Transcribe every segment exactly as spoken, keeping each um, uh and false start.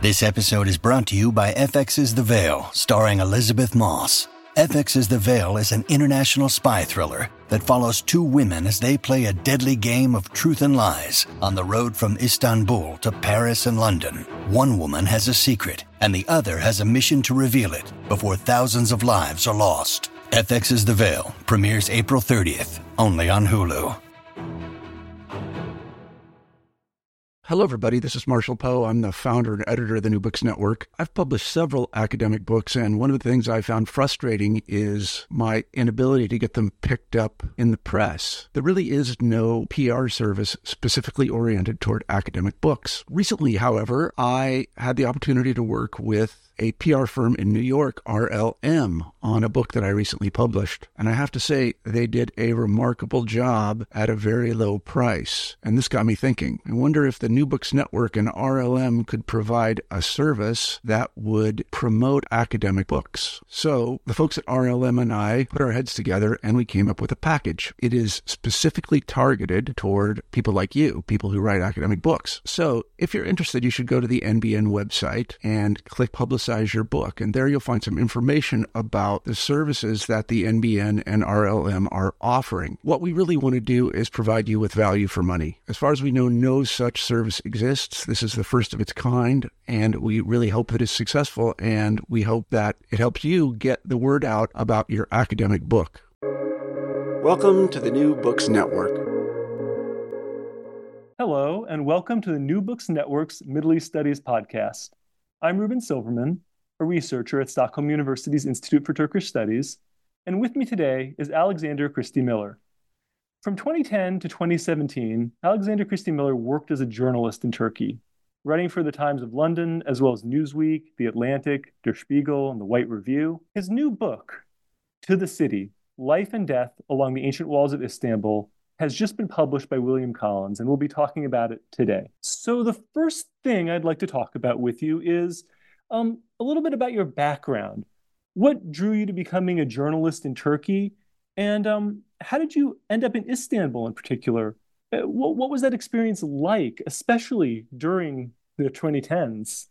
This episode is brought to you by F X's The Veil, starring Elizabeth Moss. F X's The Veil is an international spy thriller that follows two women as they play a deadly game of truth and lies on the road from Istanbul to Paris and London. One woman has a secret, and the other has a mission to reveal it before thousands of lives are lost. F X's The Veil premieres April thirtieth, only on Hulu. Hello, everybody. This is Marshall Poe. I'm the founder and editor of the New Books Network. I've published several academic books, and one of the things I found frustrating is my inability to get them picked up in the press. There really is no P R service specifically oriented toward academic books. Recently, however, I had the opportunity to work with a P R firm in New York, R L M, on a book that I recently published. And I have to say, they did a remarkable job at a very low price. And this got me thinking. I wonder if the New Books Network and R L M could provide a service that would promote academic books. So the folks at R L M and I put our heads together and we came up with a package. It is specifically targeted toward people like you, people who write academic books. So if you're interested, you should go to the N B N website and click Publicize your book. And there you'll find some information about the services that the N B N and R L M are offering. What we really want to do is provide you with value for money. As far as we know, no such service exists. This is the first of its kind, and we really hope it is successful, and we hope that it helps you get the word out about your academic book. Welcome to the New Books Network. Hello, and welcome to the New Books Network's Middle East Studies podcast. I'm Ruben Silverman, a researcher at Stockholm University's Institute for Turkish Studies, and with me today is Alexander Christie Miller. From twenty ten to twenty seventeen, Alexander Christie Miller worked as a journalist in Turkey, writing for the Times of London, as well as Newsweek, The Atlantic, Der Spiegel, and The White Review. His new book, To the City, Life and Death Along the Ancient Walls of Istanbul, has just been published by William Collins, and we'll be talking about it today. So the first thing I'd like to talk about with you is um, a little bit about your background. What drew you to becoming a journalist in Turkey? And um, how did you end up in Istanbul in particular? Uh, what, what was that experience like, especially during the twenty tens?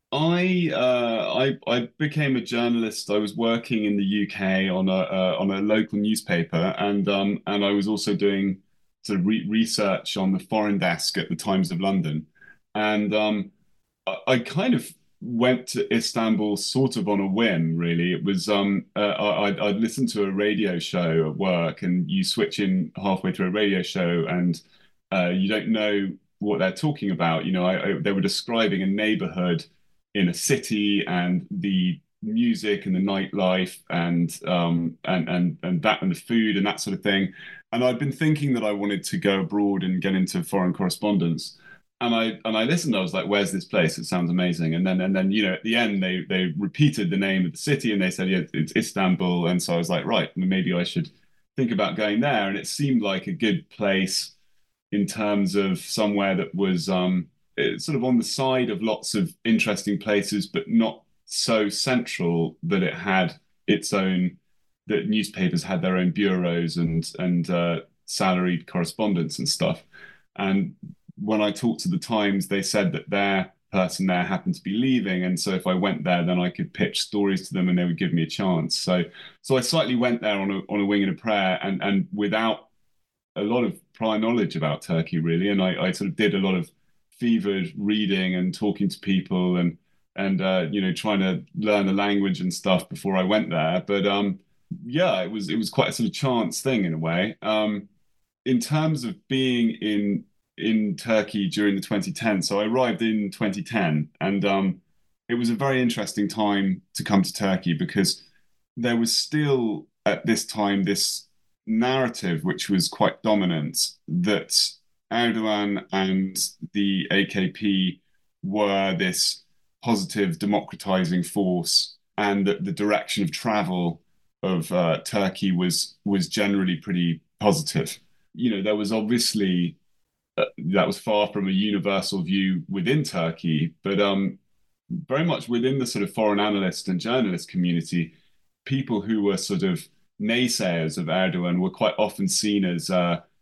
I, uh, I I became a journalist. I was working in the U K on a uh, on a local newspaper, and um, and I was also doing sort of re research on the foreign desk at the Times of London, and um, I, I kind of went to Istanbul sort of on a whim. Really, it was um, uh, I I'd, I'd listened to a radio show at work, and you switch in halfway through a radio show, and uh, you don't know what they're talking about. You know, I, I, they were describing a neighborhood in a city and the music and the nightlife and um and and and that and the food and that sort of thing. And I'd been thinking that I wanted to go abroad and get into foreign correspondence. And I and I listened, I was like, where's this place? It sounds amazing. And then and then, you know, at the end they they repeated the name of the city and they said, yeah, it's Istanbul. And so I was like, right, maybe I should think about going there. And it seemed like a good place in terms of somewhere that was um it's sort of on the side of lots of interesting places, but not so central that it had its own, that newspapers had their own bureaus and and uh, salaried correspondents and stuff. And when I talked to the Times, they said that their person there happened to be leaving, and so if I went there, then I could pitch stories to them, and they would give me a chance. So so I slightly went there on a on a wing and a prayer, and and without a lot of prior knowledge about Turkey, really. And I, I sort of did a lot of fevered reading and talking to people and and uh, you know, trying to learn the language and stuff before I went there. But um, yeah, it was it was quite a sort of chance thing in a way. Um, in terms of being in in Turkey during the twenty tens, so I arrived in twenty ten, and um, it was a very interesting time to come to Turkey because there was still at this time this narrative which was quite dominant that Erdogan and the A K P were this positive democratizing force, and that the direction of travel of uh, Turkey was was generally pretty positive. You know, there was obviously uh, that was far from a universal view within Turkey, but um, very much within the sort of foreign analyst and journalist community, people who were sort of naysayers of Erdogan were quite often seen as uh,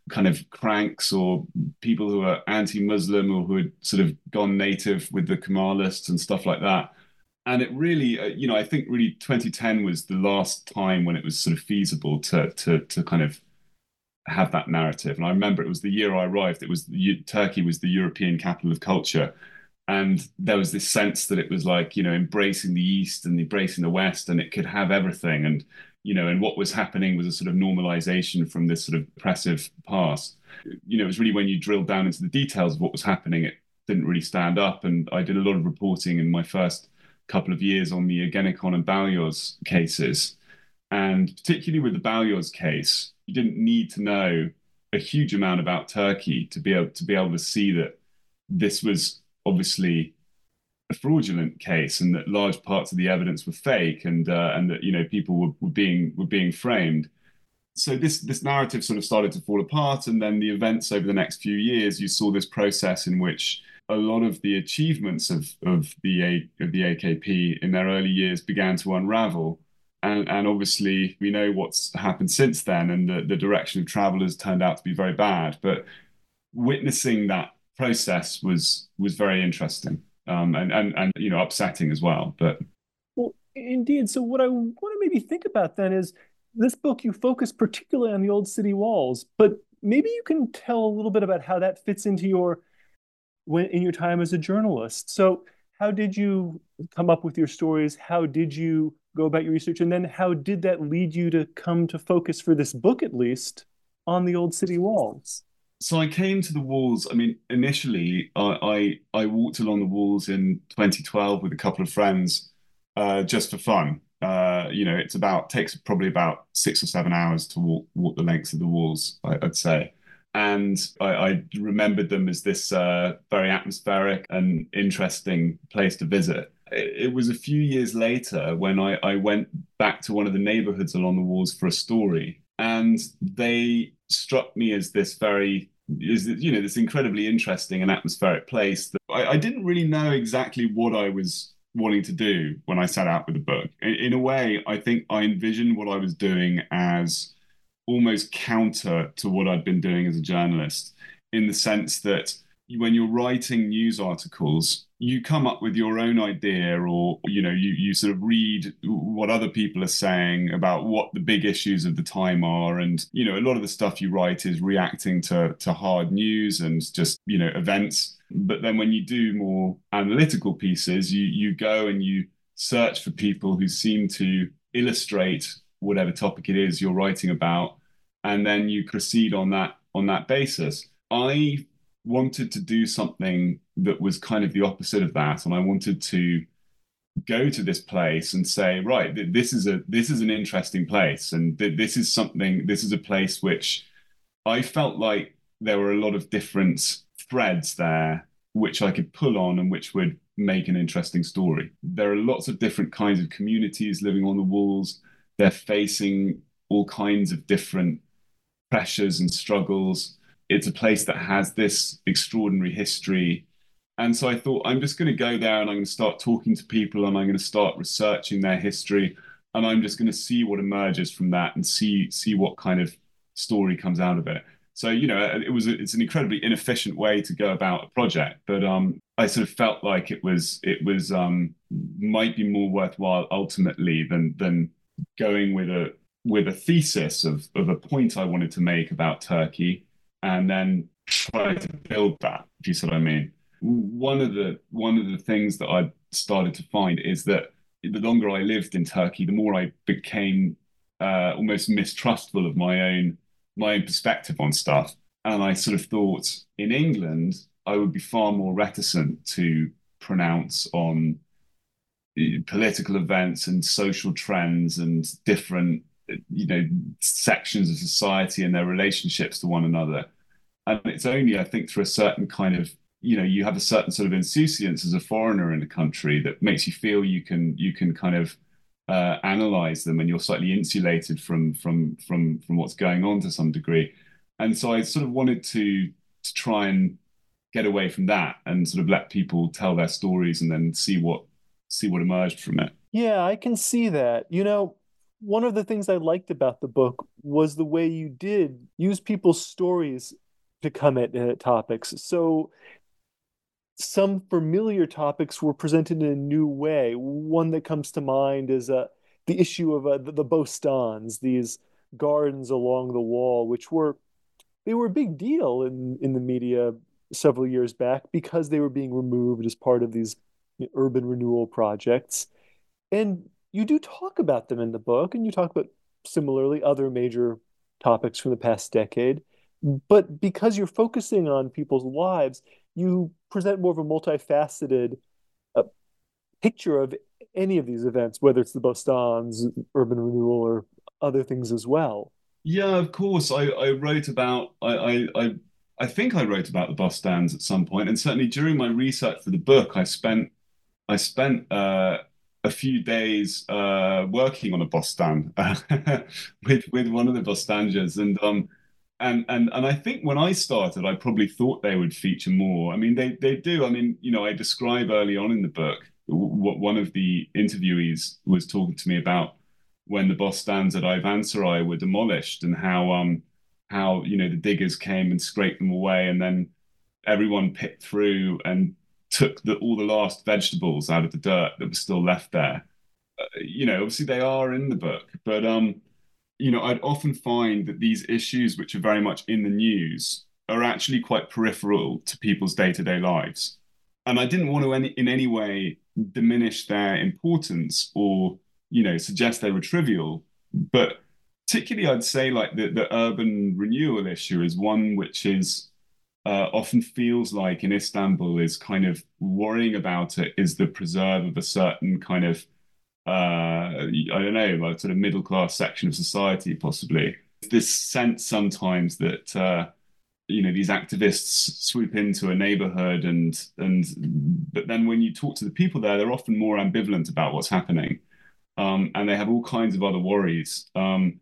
kind of cranks or people who are anti-Muslim or who had sort of gone native with the Kemalists and stuff like that. And it really, uh, you know, I think really twenty ten was the last time when it was sort of feasible to to to kind of have that narrative. And I remember it was the year I arrived. It was Turkey was the European capital of culture, and there was this sense that it was like, you know, embracing the East and embracing the West, and it could have everything. And you know, and what was happening was a sort of normalization from this sort of oppressive past. You know, it was really when you drilled down into the details of what was happening, it didn't really stand up. And I did a lot of reporting in my first couple of years on the Ergenekon and Balyoz cases. And particularly with the Balyoz case, you didn't need to know a huge amount about Turkey to be able to be able to see that this was obviously a fraudulent case, and that large parts of the evidence were fake, and uh, and that you know people were, were being were being framed. So this this narrative sort of started to fall apart, and then the events over the next few years, you saw this process in which a lot of the achievements of of the A, of the A K P in their early years began to unravel, and and obviously we know what's happened since then, and the the direction of travel has turned out to be very bad. But witnessing that process was was very interesting. Um, and, and, and, you know, upsetting as well. But well, indeed. So what I want to maybe think about then is this book, you focus particularly on the old city walls, but maybe you can tell a little bit about how that fits into your, when in your time as a journalist. So how did you come up with your stories? How did you go about your research? And then how did that lead you to come to focus for this book, at least, on the old city walls? So I came to the walls. I mean, initially, I I, I walked along the walls in twenty twelve with a couple of friends, uh, just for fun. Uh, you know, it's about takes probably about six or seven hours to walk walk the lengths of the walls, I, I'd say. And I, I remembered them as this uh, very atmospheric and interesting place to visit. It, it was a few years later when I, I went back to one of the neighborhoods along the walls for a story, and they struck me as this very is you know this incredibly interesting and atmospheric place that I, I didn't really know exactly what I was wanting to do when I set out with the book. In, in a way, I think I envisioned what I was doing as almost counter to what I'd been doing as a journalist, in the sense that when you're writing news articles, you come up with your own idea, or you know you you sort of read what other people are saying about what the big issues of the time are, and you know a lot of the stuff you write is reacting to to hard news and just you know events. But then when you do more analytical pieces, you you go and you search for people who seem to illustrate whatever topic it is you're writing about, and then you proceed on that on that basis. I wanted to do something that was kind of the opposite of that, and I wanted to go to this place and say, right, this is a this is an interesting place, and this is something this is a place which I felt like there were a lot of different threads there which I could pull on and which would make an interesting story. There are lots of different kinds of communities living on the walls. They're facing all kinds of different pressures and struggles. It's a place that has this extraordinary history. And so I thought, I'm just going to go there and I'm going to start talking to people, and I'm going to start researching their history. And I'm just going to see what emerges from that and see, see what kind of story comes out of it. So, you know, it was a, it's an incredibly inefficient way to go about a project. But um, I sort of felt like it was it was um, might be more worthwhile ultimately than than going with a with a thesis of, of a point I wanted to make about Turkey, and then try to build that, if you see what I mean. One of the one of the things that I started to find is that the longer I lived in Turkey, the more I became uh, almost mistrustful of my own my own perspective on stuff. And I sort of thought, in England, I would be far more reticent to pronounce on political events and social trends and different, you know, sections of society and their relationships to one another. And it's only, I think, through a certain kind of, you know, you have a certain sort of insouciance as a foreigner in a country that makes you feel you can you can kind of uh, analyze them, and you're slightly insulated from from from from what's going on to some degree. And so I sort of wanted to to try and get away from that and sort of let people tell their stories and then see what see what emerged from it. Yeah, I can see that. You know, one of the things I liked about the book was the way you did use people's stories to come at uh, topics. So some familiar topics were presented in a new way. One that comes to mind is uh, the issue of uh, the, the Bostans, these gardens along the wall, which were they were a big deal in in the media several years back because they were being removed as part of these urban renewal projects. And you do talk about them in the book, and you talk about similarly other major topics from the past decade. But because you're focusing on people's lives, you present more of a multifaceted uh, picture of any of these events, whether it's the Bostans, urban renewal, or other things as well. Yeah, of course. I, I wrote about I, I I I think I wrote about the bus stands at some point, and certainly during my research for the book, I spent I spent uh, a few days uh, working on a bus stand with with one of the bus standers, and um and and and I think when I started, I probably thought they would feature more. I mean, they they do. I mean, you know, I describe early on in the book what one of the interviewees was talking to me about when the bus stands at Ivansarai were demolished and how um how you know the diggers came and scraped them away, and then everyone picked through and took the, all the last vegetables out of the dirt that was still left there. Uh, you know, obviously they are in the book, but um, you know, I'd often find that these issues, which are very much in the news, are actually quite peripheral to people's day-to-day lives. And I didn't want to any, in any way diminish their importance or, you know, suggest they were trivial. But particularly, I'd say like the, the urban renewal issue is one which is uh, often feels like in Istanbul is kind of worrying about it is the preserve of a certain kind of, uh, I don't know, like sort of middle class section of society, possibly. This sense sometimes that, uh, you know, these activists swoop into a neighborhood and, and, but then when you talk to the people there, they're often more ambivalent about what's happening. Um, and they have all kinds of other worries. Um,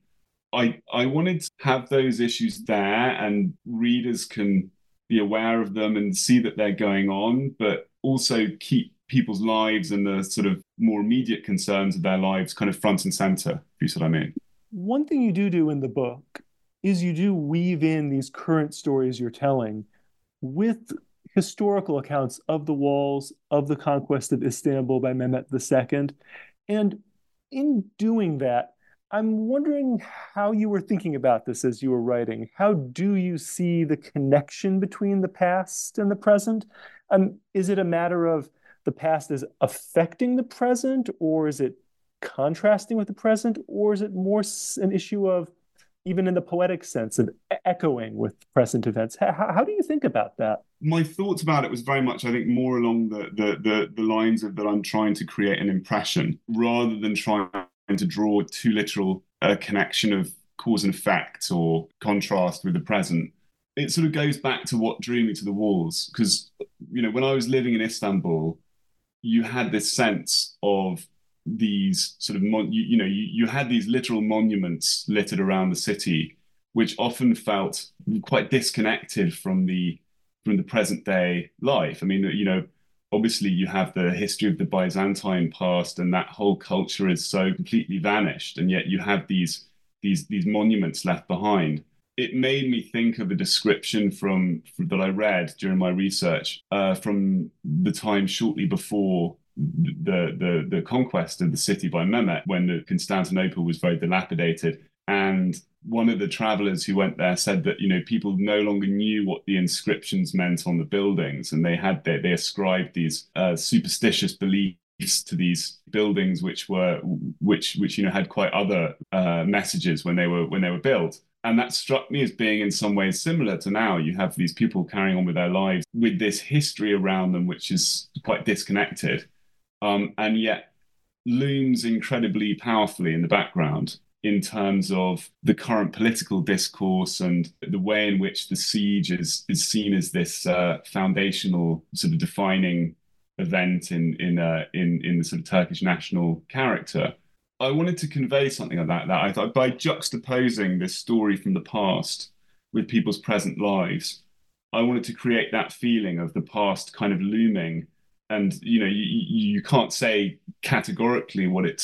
I I wanted to have those issues there, and readers can be aware of them and see that they're going on, but also keep people's lives and the sort of more immediate concerns of their lives kind of front and center, if you see what I mean. One thing you do do in the book is you do weave in these current stories you're telling with historical accounts of the walls, of the conquest of Istanbul by Mehmet the Second. And in doing that, I'm wondering how you were thinking about this as you were writing. How do you see the connection between the past and the present? Um, is it a matter of the past is affecting the present, or is it contrasting with the present, or is it more an issue of, even in the poetic sense, of echoing with present events? How, how do you think about that? My thoughts about it was very much, I think, more along the the the, the lines of that I'm trying to create an impression rather than trying to draw too literal a connection of cause and effect or contrast with the present. It sort of goes back to what drew me to the walls, because, you know, when I was living in Istanbul, you had this sense of these sort of, mon- you, you know, you, you had these literal monuments littered around the city, which often felt quite disconnected from the from the present day life. I mean, you know, obviously you have the history of the Byzantine past, and that whole culture is so completely vanished, and yet you have these these these monuments left behind. It made me think of a description from, from that I read during my research uh, from the time shortly before the, the the conquest of the city by Mehmet, when the Constantinople was very dilapidated. And one of the travelers who went there said that, you know, people no longer knew what the inscriptions meant on the buildings, and they had they, they ascribed these uh, superstitious beliefs to these buildings, which were which which you know had quite other uh, messages when they were when they were built. And that struck me as being in some ways similar to now. You have these people carrying on with their lives with this history around them, which is quite disconnected, um, and yet looms incredibly powerfully in the background in terms of the current political discourse and the way in which the siege is is seen as this uh, foundational sort of defining event in in uh, in in the sort of Turkish national character. I wanted to convey something like that. That I thought by juxtaposing this story from the past with people's present lives, I wanted to create that feeling of the past kind of looming. And you know, you you can't say categorically what its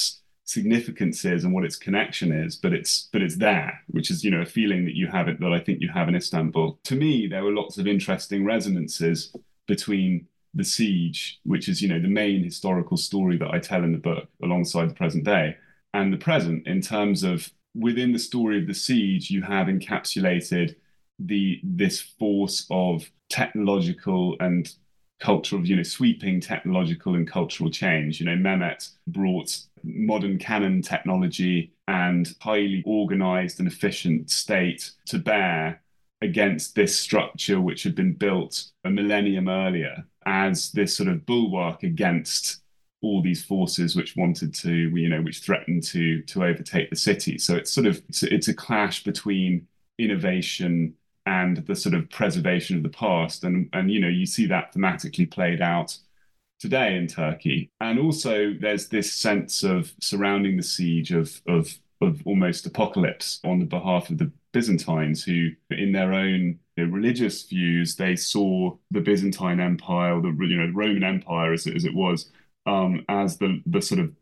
significance is and what its connection is, but it's but it's there, which is, you know, a feeling that you have it that I think you have in Istanbul. To me, there were lots of interesting resonances between the siege, which is, you know, the main historical story that I tell in the book alongside the present day, and the present, in terms of within the story of the siege, you have encapsulated the this force of technological and cultural, you know, sweeping technological and cultural change. You know, Mehmet brought modern cannon technology and highly organized and efficient state to bear against this structure which had been built a millennium earlier as this sort of bulwark against all these forces which wanted to, you know, which threatened to to overtake the city. So it's sort of it's, it's a clash between innovation and the sort of preservation of the past. And, and, you know, you see that thematically played out today in Turkey. And also there's this sense of surrounding the siege of, of, of almost apocalypse on the behalf of the Byzantines, who in their own, you know, religious views, they saw the Byzantine Empire, the, you know, the Roman Empire as, as it was, um, as the, the sort of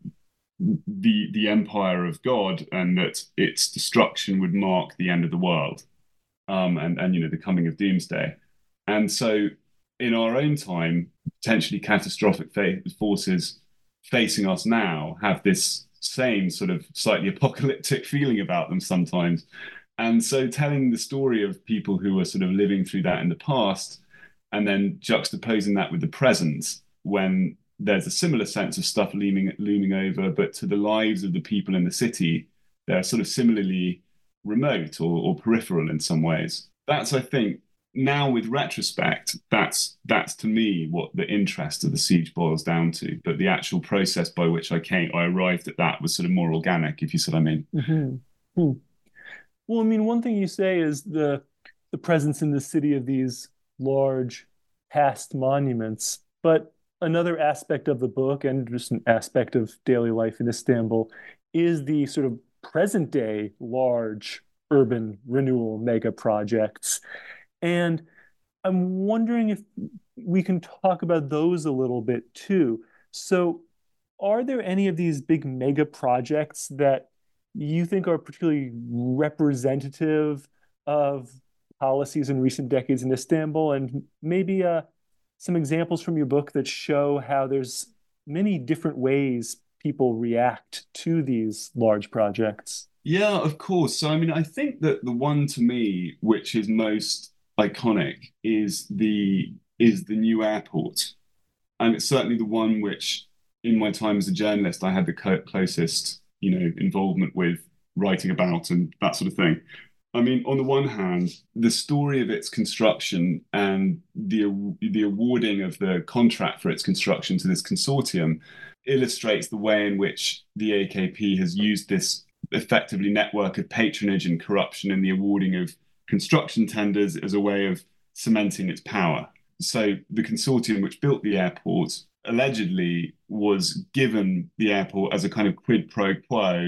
the, the empire of God, and that its destruction would mark the end of the world. Um, and, and, you know, the coming of doomsday. And so in our own time, potentially catastrophic fa- forces facing us now have this same sort of slightly apocalyptic feeling about them sometimes. And so telling the story of people who are sort of living through that in the past and then juxtaposing that with the present, when there's a similar sense of stuff looming, looming over, but to the lives of the people in the city, they're sort of similarly remote or, or peripheral in some ways. That's, I think, now with retrospect, that's that's to me what the interest of the siege boils down to. But the actual process by which I came, I arrived at that was sort of more organic, if you see what I mean. Mm-hmm. Hmm. Well, I mean, one thing you say is the the presence in the city of these large past monuments, but another aspect of the book, and just an aspect of daily life in Istanbul, is the sort of present day large urban renewal mega projects. And I'm wondering if we can talk about those a little bit too. So are there any of these big mega projects that you think are particularly representative of policies in recent decades in Istanbul? And maybe uh, some examples from your book that show how there's many different ways people react to these large projects. Yeah, of course. So, I mean, I think that the one to me which is most iconic is the is the new airport, and it's certainly the one which, in my time as a journalist, I had the co- closest, you know, involvement with writing about and that sort of thing. I mean, on the one hand, the story of its construction and the the awarding of the contract for its construction to this consortium illustrates the way in which the A K P has used this effectively network of patronage and corruption in the awarding of construction tenders as a way of cementing its power. So the consortium which built the airport allegedly was given the airport as a kind of quid pro quo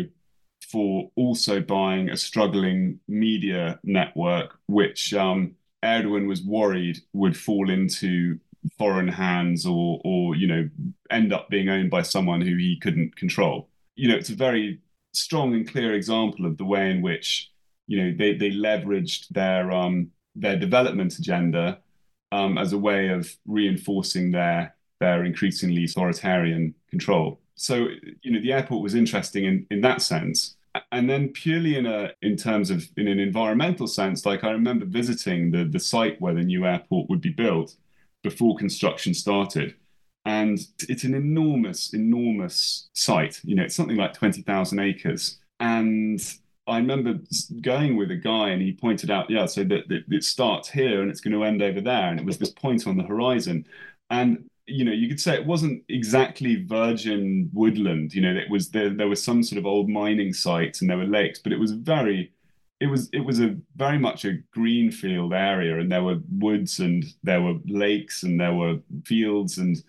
for also buying a struggling media network, which um, Erdogan was worried would fall into foreign hands or, or, you know, end up being owned by someone who he couldn't control. You know, it's a very strong and clear example of the way in which, you know, they they leveraged their um their development agenda um as a way of reinforcing their their increasingly authoritarian control. So, you know, the airport was interesting in in that sense. And then purely in a in terms of in an environmental sense, like I remember visiting the the site where the new airport would be built before construction started. And it's an enormous, enormous site. You know, it's something like twenty thousand acres. And I remember going with a guy and he pointed out, yeah, so that, that it starts here and it's going to end over there. And it was this point on the horizon. And, you know, you could say it wasn't exactly virgin woodland. You know, it was there, there was some sort of old mining sites and there were lakes, but it was very, it was, it was a very much a greenfield area. And there were woods and there were lakes and there were fields and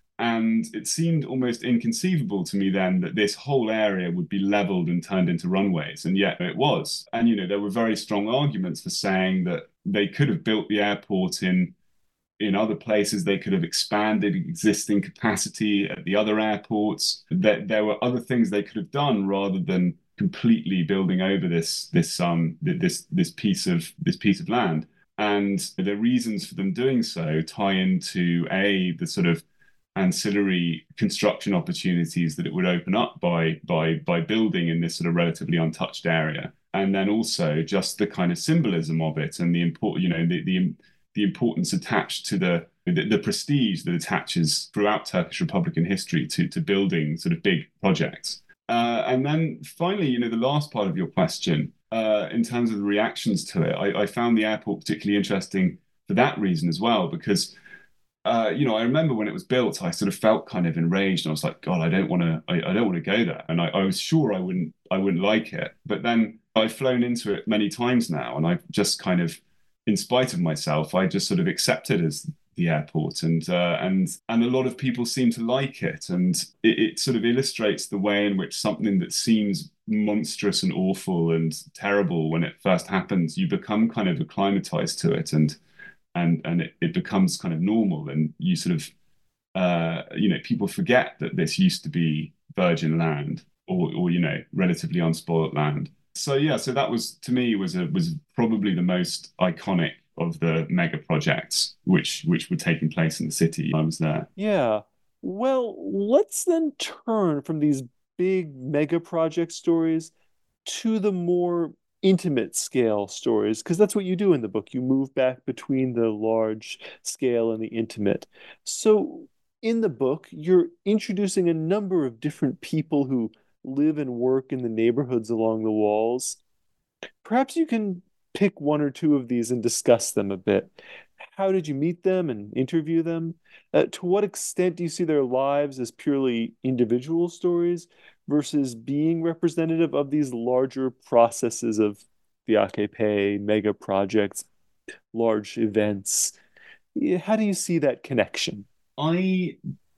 And it seemed almost inconceivable to me then that this whole area would be leveled and turned into runways. And yet it was. And, you know, there were very strong arguments for saying that they could have built the airport in in other places they could have expanded existing capacity at the other airports. That there were other things they could have done rather than completely building over this this um this this piece of this piece of land. And the reasons for them doing so tie into a the sort of ancillary construction opportunities that it would open up by by by building in this sort of relatively untouched area, and then also just the kind of symbolism of it and the import, you know, the the the importance attached to the, the the prestige that attaches throughout Turkish Republican history to to building sort of big projects. Uh, and then finally, you know, the last part of your question, uh, in terms of the reactions to it, I, I found the airport particularly interesting for that reason as well, because uh, you know, I remember when it was built, I sort of felt kind of enraged, and I was like, God, I don't want to, I, I don't want to go there, and I, I was sure I wouldn't, I wouldn't like it. But then I've flown into it many times now, and I've just kind of, in spite of myself, I just sort of accept it as the airport, and uh, and and a lot of people seem to like it, and it, it sort of illustrates the way in which something that seems monstrous and awful and terrible when it first happens, you become kind of acclimatized to it, and and and it, it becomes kind of normal, and you sort of uh, you know, people forget that this used to be virgin land, or or you know, relatively unspoiled land. So yeah, so that was, to me, was a was probably the most iconic of the mega projects which which were taking place in the city. I was there. Yeah. Well, let's then turn from these big mega project stories to the more intimate scale stories, because that's what you do in the book. You move back between the large scale and the intimate. So in the book, you're introducing a number of different people who live and work in the neighborhoods along the walls. Perhaps you can pick one or two of these and discuss them a bit. How did you meet them and interview them? Uh, to what extent do you see their lives as purely individual stories versus being representative of these larger processes of the A K P, mega projects, large events? How do you see that connection? I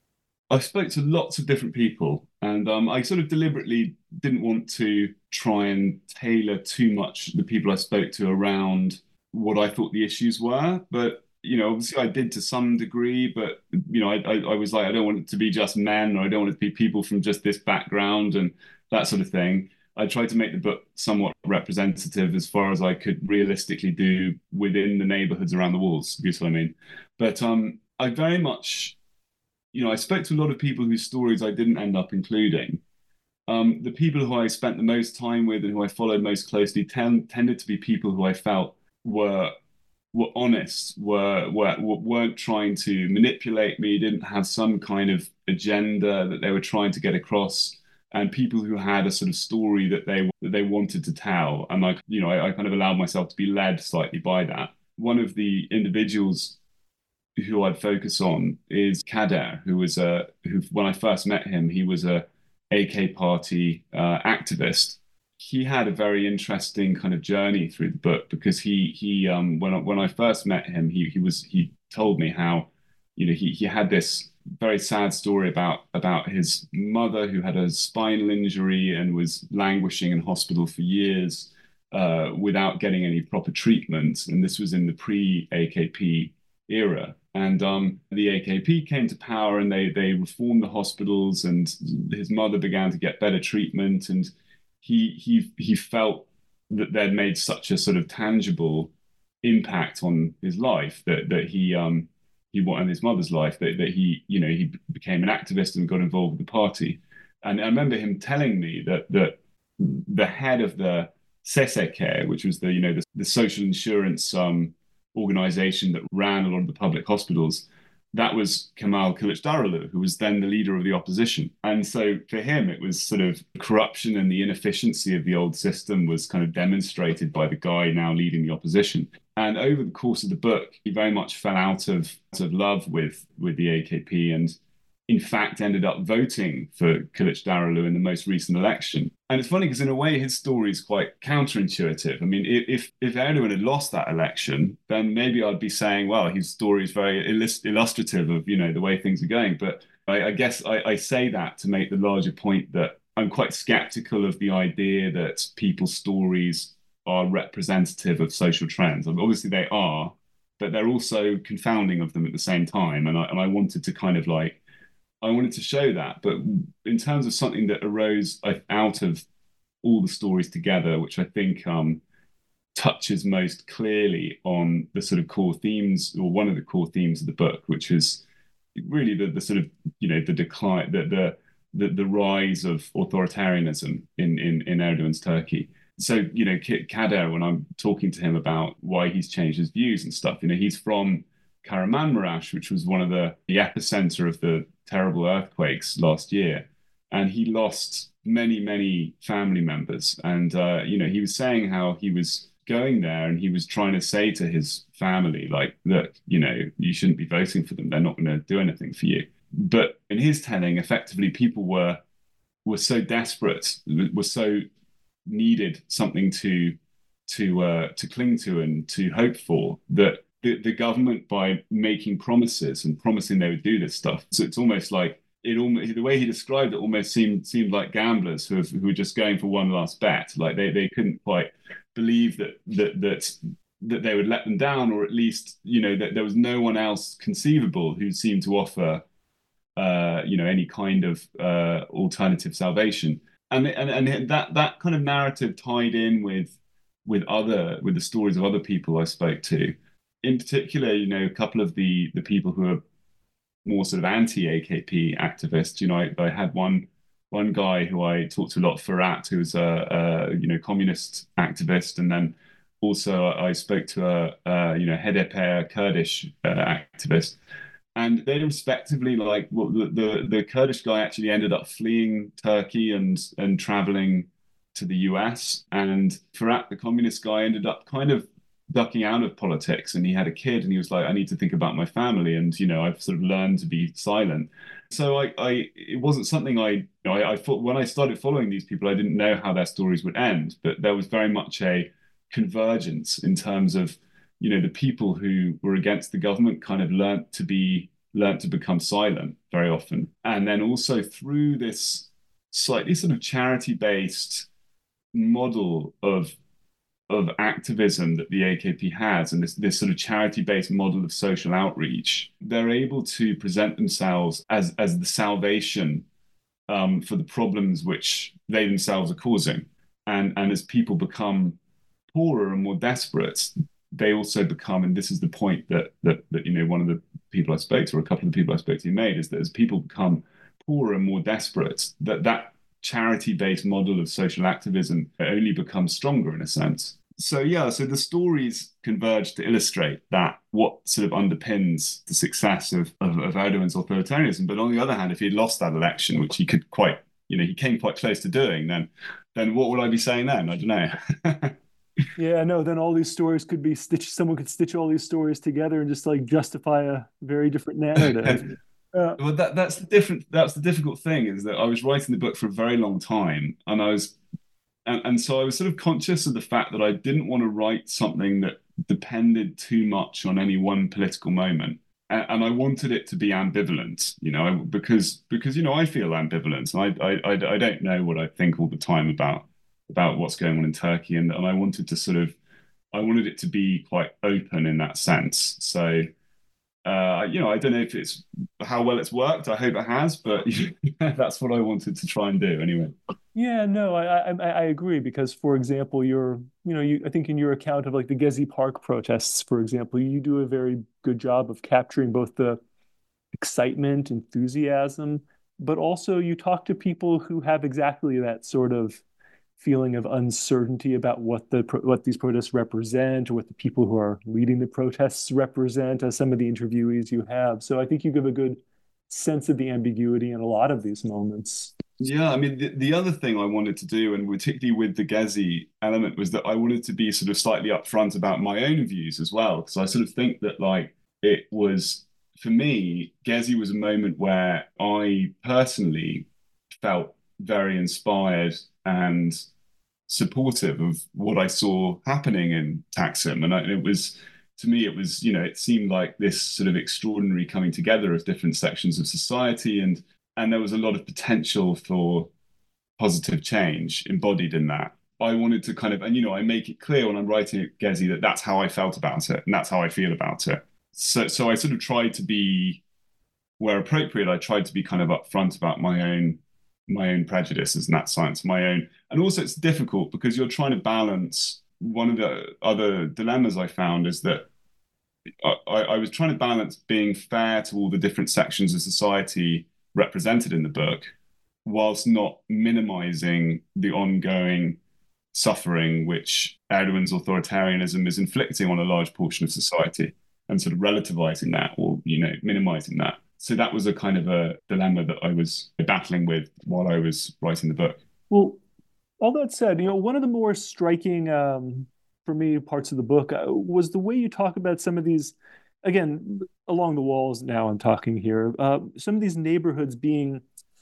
I spoke to lots of different people, and um, I sort of deliberately didn't want to try and tailor too much the people I spoke to around what I thought the issues were. But, you know, obviously I did to some degree, but, you know, I, I, I was like, I don't want it to be just men, or I don't want it to be people from just this background and that sort of thing. I tried to make the book somewhat representative as far as I could realistically do within the neighborhoods around the walls, if you see what I mean. But um, I very much, you know, I spoke to a lot of people whose stories I didn't end up including. Um, the people who I spent the most time with and who I followed most closely ten, tended to be people who I felt were were honest, were, were weren't trying to manipulate me, didn't have some kind of agenda that they were trying to get across, and people who had a sort of story that they that they wanted to tell. And like, you know, I, I kind of allowed myself to be led slightly by that. One of the individuals who I'd focus on is Kader, who was a who when I first met him, he was a A K party uh, activist. He had a very interesting kind of journey through the book, because he he um when I, when I first met him, he he was he told me how, you know, he he had this very sad story about about his mother, who had a spinal injury and was languishing in hospital for years uh, without getting any proper treatment, and this was in the pre-A K P era. And um, the A K P came to power, and they they reformed the hospitals, and his mother began to get better treatment, and he he he felt that they'd made such a sort of tangible impact on his life that that he um he and his mother's life that that he you know he became an activist and got involved with the party. And I remember him telling me that that the head of the S E S E K, which was the you know the, the social insurance um organization that ran a lot of the public hospitals, that was Kemal Kılıçdaroğlu, who was then the leader of the opposition. And so for him, it was sort of corruption and the inefficiency of the old system was kind of demonstrated by the guy now leading the opposition. And over the course of the book, he very much fell out of, out of love with, with the A K P, and in fact ended up voting for Kılıçdaroğlu in the most recent election. And it's funny because in a way his story is quite counterintuitive. I mean, if if Erdogan had lost that election, then maybe I'd be saying, well, his story is very illustrative of, you know, the way things are going. But I, I guess I, I say that to make the larger point that I'm quite skeptical of the idea that people's stories are representative of social trends. I mean, obviously they are, but they're also confounding of them at the same time. And I and I wanted to kind of like I wanted to show that. But in terms of something that arose out of all the stories together, which I think um, touches most clearly on the sort of core themes, or one of the core themes of the book, which is really the, the sort of, you know, the decline, the the the, the rise of authoritarianism in, in, in Erdogan's Turkey. So, you know, Kader, when I'm talking to him about why he's changed his views and stuff, you know, he's from Kahramanmaraş, which was one of the, the epicenter of the terrible earthquakes last year. And he lost many, many family members. And, uh, you know, he was saying how he was going there and he was trying to say to his family, like, look, you know, you shouldn't be voting for them. They're not going to do anything for you. But in his telling, effectively, people were were so desperate, were so needed something to to uh, to cling to and to hope for, that the, the government, by making promises and promising they would do this stuff, so it's almost like it almost, the way he described it almost seemed seemed like gamblers who have, who were just going for one last bet. Like they they couldn't quite believe that that that that they would let them down, or at least, you know, that there was no one else conceivable who seemed to offer uh, you know, any kind of uh, alternative salvation. And and and that that kind of narrative tied in with with other with the stories of other people I spoke to. In particular, you know, a couple of the the people who are more sort of anti-A K P activists. You know, I, I had one one guy who I talked to a lot, Ferhat, who was a, a you know communist activist, and then also I spoke to a, a you know H D P, a Kurdish uh, activist. And they respectively, like, well, the, the the Kurdish guy actually ended up fleeing Turkey and and traveling to the U S. And Ferhat, the communist guy, ended up kind of ducking out of politics. And he had a kid, and he was like, I need to think about my family, and you know, I've sort of learned to be silent. So I, I it wasn't something I, you know, I, I thought when I started following these people, I didn't know how their stories would end, but there was very much a convergence in terms of, you know, the people who were against the government kind of learnt to be learnt to become silent very often. And then also through this slightly sort of charity-based model of of activism that the A K P has, and this, this sort of charity-based model of social outreach, they're able to present themselves as, as the salvation um, for the problems which they themselves are causing. And, and as people become poorer and more desperate, they also become, and this is the point that, that that you know one of the people I spoke to, or a couple of the people I spoke to made, is that as people become poorer and more desperate, that that charity-based model of social activism only becomes stronger in a sense. So yeah, so the stories converge to illustrate that, what sort of underpins the success of, of, of Erdogan's authoritarianism. But on the other hand, if he'd lost that election, which he could quite, you know, he came quite close to doing, then then what would I be saying then? I don't know. Yeah, no, then all these stories could be stitched, someone could stitch all these stories together and just like justify a very different narrative. Uh, well, that that's the different that's the difficult thing, is that I was writing the book for a very long time, and I was and, and so I was sort of conscious of the fact that I didn't want to write something that depended too much on any one political moment. And, and I wanted it to be ambivalent, you know, because because you know I feel ambivalent, and I I I, I don't know what I think all the time about about what's going on in Turkey, and, and I wanted to sort of, I wanted it to be quite open in that sense. So, uh, you know, I don't know if it's how well it's worked. I hope it has, but that's what I wanted to try and do anyway. yeah, no, I, I I agree, because, for example, you're, you know, you I think in your account of like the Gezi Park protests, for example, you do a very good job of capturing both the excitement, enthusiasm, but also you talk to people who have exactly that sort of feeling of uncertainty about what the what these protests represent, or what the people who are leading the protests represent, as some of the interviewees you have. So I think you give a good sense of the ambiguity in a lot of these moments. Yeah, I mean, the, the other thing I wanted to do, and particularly with the Gezi element, was that I wanted to be sort of slightly upfront about my own views as well, because I sort of think that, like, it was, for me, Gezi was a moment where I personally felt very inspired and supportive of what I saw happening in Taksim. And I, it was, to me, it was, you know, it seemed like this sort of extraordinary coming together of different sections of society. And, and there was a lot of potential for positive change embodied in that. I wanted to kind of, and you know, I make it clear when I'm writing at Gezi that that's how I felt about it and that's how I feel about it. So, so I sort of tried to be, where appropriate, I tried to be kind of upfront about my own, my own prejudices in that science, my own, and also it's difficult because you're trying to balance. One of the other dilemmas I found is that I, I was trying to balance being fair to all the different sections of society represented in the book, whilst not minimizing the ongoing suffering which Erdogan's authoritarianism is inflicting on a large portion of society, and sort of relativizing that or, you know, minimizing that. So that was a kind of a dilemma that I was battling with while I was writing the book. Well, all that said, you know, one of the more striking um, for me parts of the book uh, was the way you talk about some of these, again, along the walls now I'm talking here, uh, some of these neighborhoods being,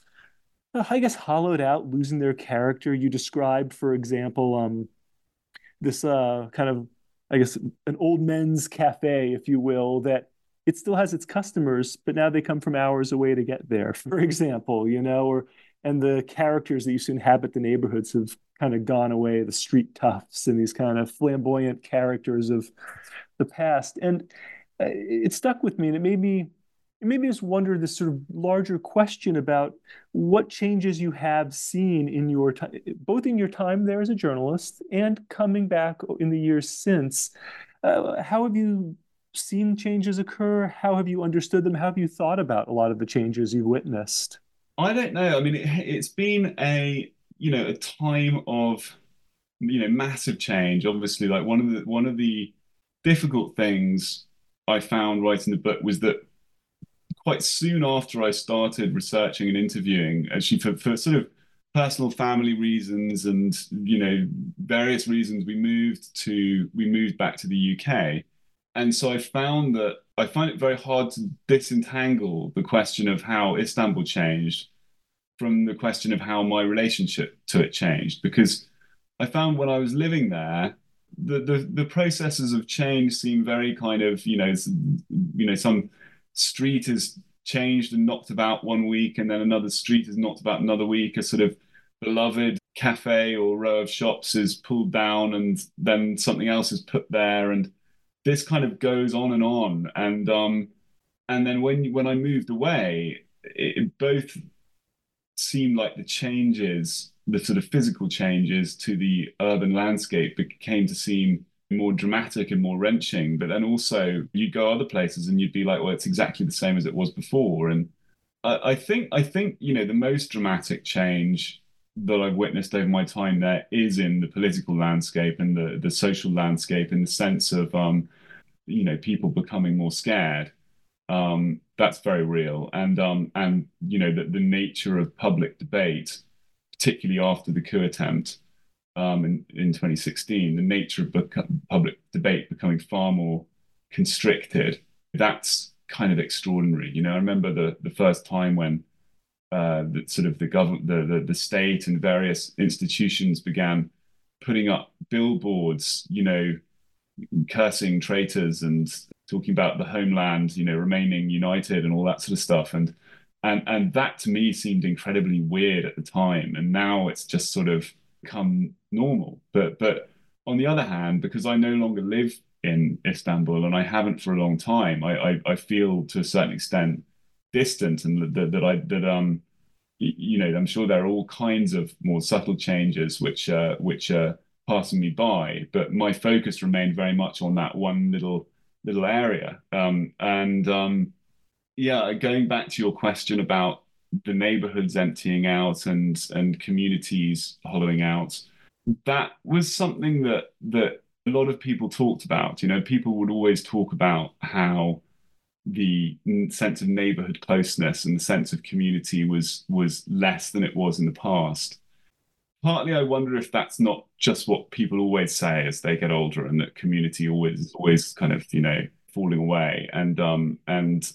uh, I guess, hollowed out, losing their character. You described, for example, um, this uh, kind of, I guess, an old men's cafe, if you will, that it still has its customers, but now they come from hours away to get there, for example, you know, or and the characters that used to inhabit the neighborhoods have kind of gone away, the street toughs and these kind of flamboyant characters of the past. And uh, it stuck with me, and it made me it made me just wonder this sort of larger question about what changes you have seen in your time, both in your time there as a journalist and coming back in the years since. Uh, how have you seen changes occur? How have you understood them? How have you thought about a lot of the changes you've witnessed? I don't know. I mean, it, it's been a, you know, a time of, you know, massive change. Obviously, like one of the one of the difficult things I found writing the book was that quite soon after I started researching and interviewing, actually for, for sort of personal family reasons and, you know, various reasons, we moved to we moved back to the U K. And so I found that I find it very hard to disentangle the question of how Istanbul changed from the question of how my relationship to it changed. Because I found when I was living there, the the, the processes of change seem very kind of, you know, you know, some street is changed and knocked about one week, and then another street is knocked about another week. A sort of beloved cafe or row of shops is pulled down, and then something else is put there, and this kind of goes on and on. And um, and then when when I moved away, it, it both seemed like the changes, the sort of physical changes to the urban landscape became to seem more dramatic and more wrenching. But then also you'd go other places and you'd be like, well, it's exactly the same as it was before. And I, I think I think, you know, the most dramatic change that I've witnessed over my time there is in the political landscape and the, the social landscape, in the sense of, um, you know, people becoming more scared. Um, that's very real. And, um, and you know, the, the nature of public debate, particularly after the coup attempt um, in, in twenty sixteen, the nature of public debate becoming far more constricted, that's kind of extraordinary. You know, I remember the, the first time when Uh, that sort of the government, the, the the state and various institutions began putting up billboards, you know, cursing traitors and talking about the homeland, you know, remaining united and all that sort of stuff. And and and that to me seemed incredibly weird at the time. And now it's just sort of become normal. But but on the other hand, because I no longer live in Istanbul and I haven't for a long time, I I, I feel to a certain extent distant, and that, that I that um you know, I'm sure there are all kinds of more subtle changes which uh, which are passing me by, but my focus remained very much on that one little little area. Um, and um, yeah, going back to your question about the neighborhoods emptying out and and communities hollowing out, that was something that that a lot of people talked about. You know, people would always talk about how the sense of neighborhood closeness and the sense of community was was less than it was in the past. Partly, I wonder if that's not just what people always say as they get older, and that community always always kind of, you know, falling away. And um and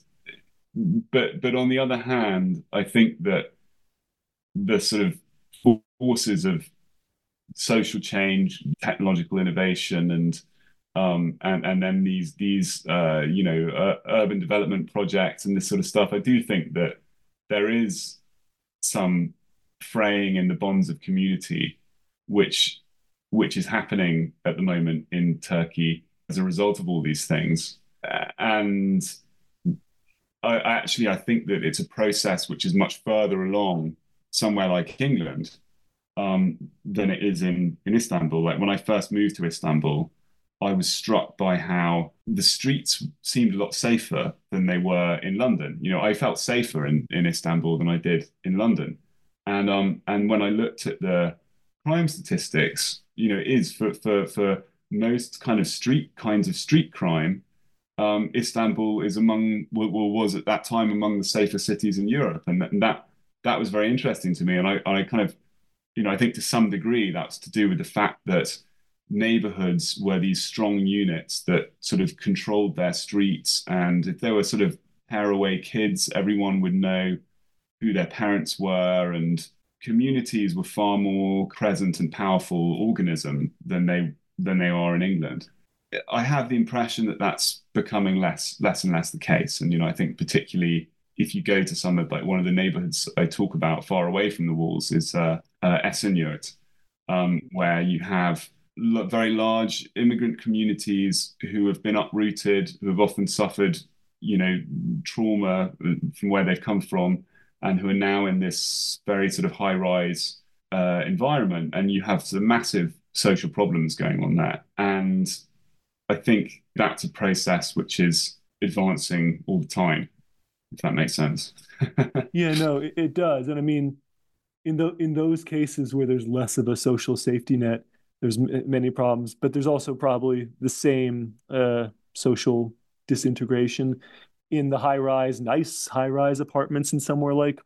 but but on the other hand, I think that the sort of forces of social change, technological innovation, and Um, and and then these these uh, you know uh, urban development projects and this sort of stuff, I do think that there is some fraying in the bonds of community, which which is happening at the moment in Turkey as a result of all these things. Uh, and I, actually, I think that it's a process which is much further along somewhere like England um, than it is in, in Istanbul. Like when I first moved to Istanbul, I was struck by how the streets seemed a lot safer than they were in London. You know, I felt safer in, in Istanbul than I did in London. And um and when I looked at the crime statistics, you know, it is for for for most kind of street kinds of street crime, um, Istanbul is among well, was at that time among the safer cities in Europe, and, and that that was very interesting to me. And I I kind of, you know, I think to some degree that's to do with the fact that neighborhoods were these strong units that sort of controlled their streets, and if there were sort of tearaway kids, everyone would know who their parents were, and communities were far more present and powerful organism than they than they are in England. I have the impression that that's becoming less less and less the case, and you know, I think particularly if you go to some of like one of the neighborhoods I talk about far away from the walls is uh, uh, Esenyurt, um, where you have very large immigrant communities who have been uprooted, who have often suffered, you know, trauma from where they've come from, and who are now in this very sort of high-rise uh, environment. And you have some massive social problems going on there. And I think that's a process which is advancing all the time, if that makes sense. Yeah, no, it, it does. And I mean, in the in those cases where there's less of a social safety net, there's m- many problems, but there's also probably the same uh, social disintegration in the high-rise, nice high-rise apartments in somewhere like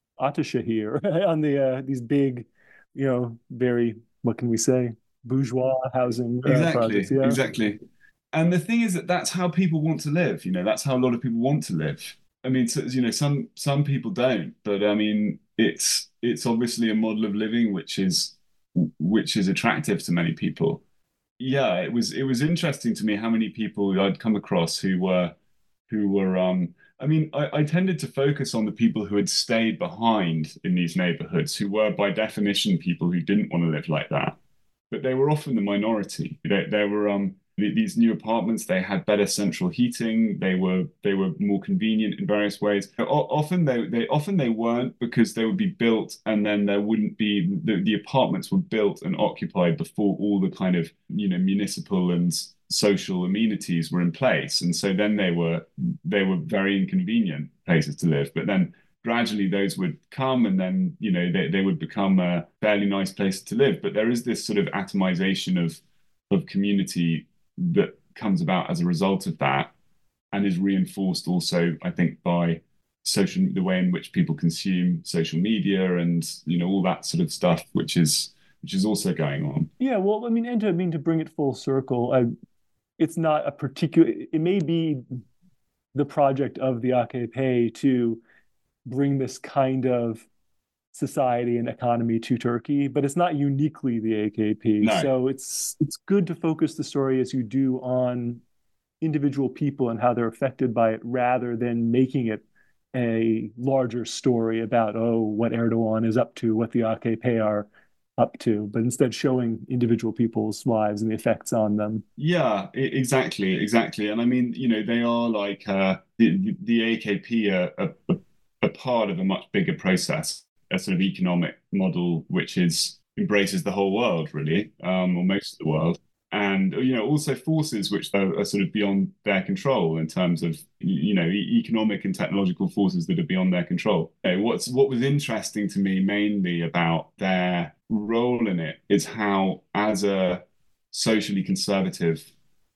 Ataşehir on the uh, these big, you know, very, what can we say, bourgeois housing uh, Exactly, projects. Yeah, exactly. And the thing is that that's how people want to live. You know, that's how a lot of people want to live. I mean, so, you know, some some people don't, but I mean, it's it's obviously a model of living which is which is attractive to many people. Yeah, it was it was interesting to me how many people I'd come across who were who were um I mean, I, I tended to focus on the people who had stayed behind in these neighborhoods, who were by definition people who didn't want to live like that. But they were often the minority. They, they were um these new apartments, they had better central heating, they were they were more convenient in various ways. O- often they they often they weren't, because they would be built and then there wouldn't be the, the apartments were built and occupied before all the kind of, you know, municipal and social amenities were in place. And so then they were they were very inconvenient places to live. But then gradually those would come, and then, you know, they, they would become a fairly nice place to live. But there is this sort of atomization of of community that comes about as a result of that, and is reinforced also, I think, by social the way in which people consume social media, and, you know, all that sort of stuff, which is which is also going on. yeah. Well, I mean, and to I mean to bring it full circle, I, it's not a particular. It may be the project of the A K P to bring this kind of society and economy to Turkey, but it's not uniquely the A K P. No. So it's it's good to focus the story as you do on individual people and how they're affected by it, rather than making it a larger story about, oh, what Erdogan is up to, what the A K P are up to, but instead showing individual people's lives and the effects on them. Yeah, e- exactly, exactly. And I mean, you know, they are like uh, the the A K P are a, a, a part of a much bigger process, a sort of economic model which is embraces the whole world, really, um, or most of the world, and, you know, also forces which are, are sort of beyond their control in terms of, you know, e- economic and technological forces that are beyond their control. You know, what's what was interesting to me mainly about their role in it is how, as a socially conservative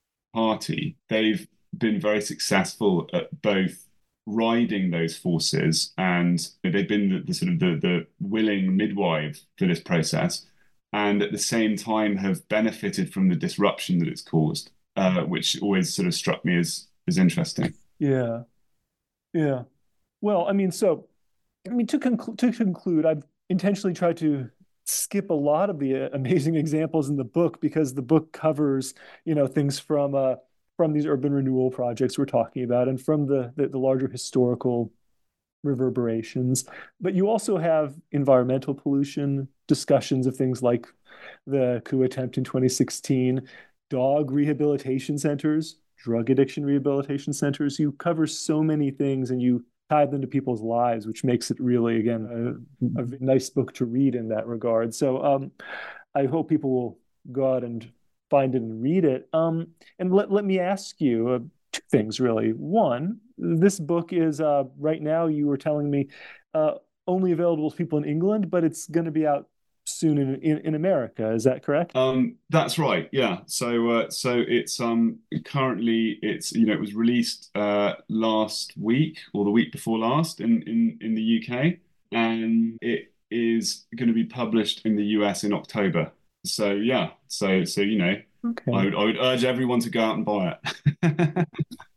party, they've been very successful at both riding those forces, and they've been the, the sort of the, the willing midwife for this process, and at the same time have benefited from the disruption that it's caused, uh, which always sort of struck me as as interesting. Yeah, yeah. Well, I mean, so I mean to conclude, to conclude, I've intentionally tried to skip a lot of the uh, amazing examples in the book, because the book covers, you know, things from uh, from these urban renewal projects we're talking about, and from the, the, the larger historical reverberations. But you also have environmental pollution, discussions of things like the coup attempt in twenty sixteen, dog rehabilitation centers, drug addiction rehabilitation centers. You cover so many things and you tie them to people's lives, which makes it really, again, a, a nice book to read in that regard. So um, I hope people will go out and find it and read it. Um, and let, let me ask you uh, two things, really. One, this book is, uh, right now, you were telling me, uh, only available to people in England, but it's going to be out soon in, in, in America. Is that correct? Um, that's right. Yeah. So uh, so it's um currently it's you know it was released uh last week or the week before last in in in the U K, and it is going to be published in the U S in October. So yeah. So so you know Okay. I would I would urge everyone to go out and buy it.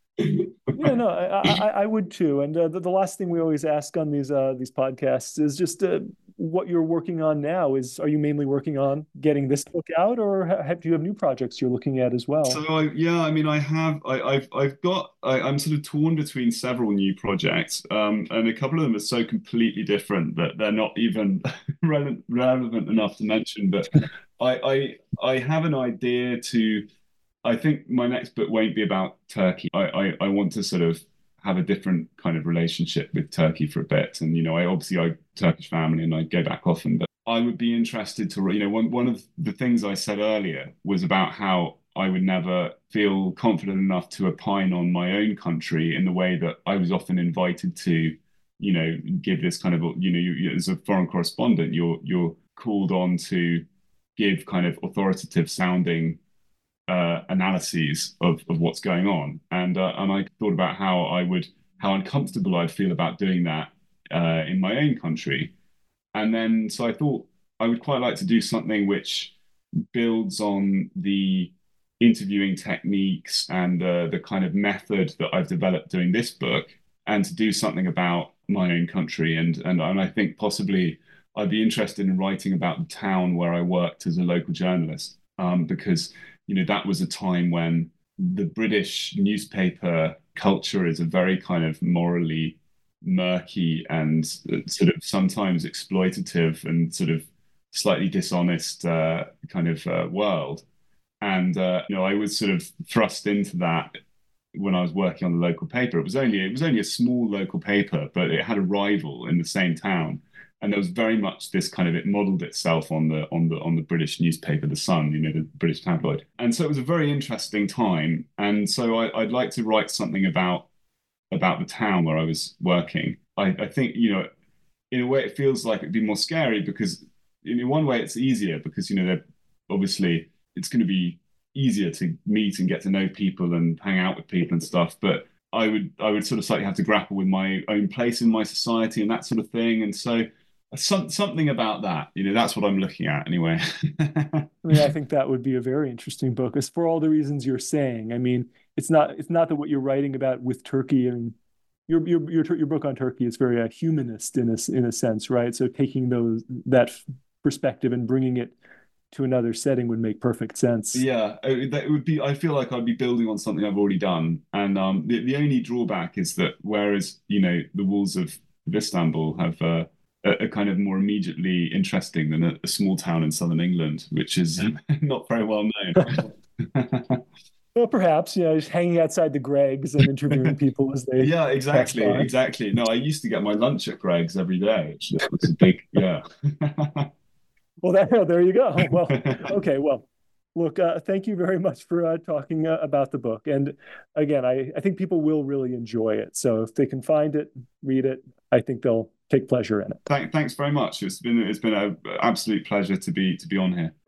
Yeah, no, I, I, I would too. And uh, the, the last thing we always ask on these uh, these podcasts is just uh, what you're working on now. Is are you mainly working on getting this book out, or have, do you have new projects you're looking at as well? So I, yeah, I mean, I have, I, I've, I've got, I, I'm sort of torn between several new projects, um, and a couple of them are so completely different that they're not even relevant, relevant enough to mention. But I, I, I have an idea to. I think my next book won't be about Turkey. I, I, I want to sort of have a different kind of relationship with Turkey for a bit. And, you know, I obviously I Turkish family and I go back often, but I would be interested to, you know, one, one of the things I said earlier was about how I would never feel confident enough to opine on my own country in the way that I was often invited to, you know, give this kind of, you know, you, as a foreign correspondent, you're, you're called on to give kind of authoritative sounding Uh, analyses of, of what's going on, and uh, and I thought about how I would how uncomfortable I'd feel about doing that uh, in my own country, and then so I thought I would quite like to do something which builds on the interviewing techniques and uh, the kind of method that I've developed doing this book, and to do something about my own country, and and and I think possibly I'd be interested in writing about the town where I worked as a local journalist, um, because you know, that was a time when the British newspaper culture is a very kind of morally murky and sort of sometimes exploitative and sort of slightly dishonest uh, kind of uh, world. And, uh, you know, I was sort of thrust into that when I was working on the local paper. It was only, it was only a small local paper, but it had a rival in the same town. And there was very much this kind of, it modeled itself on the on the on the British newspaper, The Sun, you know, the British tabloid. And so it was a very interesting time. And so I, I'd like to write something about about the town where I was working. I, I think, you know, in a way it feels like it'd be more scary because in one way it's easier because, you know, they're obviously it's going to be easier to meet and get to know people and hang out with people and stuff. But I would I would sort of slightly have to grapple with my own place in my society and that sort of thing. And so Some, something about that, you know, that's what I'm looking at anyway. I mean, I think that would be a very interesting book, as for all the reasons you're saying. I mean, it's not it's not that what you're writing about with Turkey. I mean, your your your, your book on Turkey is very uh, humanist in a in a sense, right? So taking those that perspective and bringing it to another setting would make perfect sense. Yeah, it, that would be. I feel like I'd be building on something I've already done, and um, the the only drawback is that whereas you know the walls of Istanbul have. Uh, are kind of more immediately interesting than a, a small town in southern England, which is not very well known. Well, perhaps, you know, just hanging outside the Greggs and interviewing people as they Yeah, exactly, exactly. No, I used to get my lunch at Greggs every day. It was a big, yeah. Well, that, there you go. Well, okay, well, look, uh, thank you very much for uh, talking uh, about the book. And again, I, I think people will really enjoy it. So if they can find it, read it, I think they'll take pleasure in it. Thank, thanks very much. It's been it's been an absolute pleasure to be to be on here.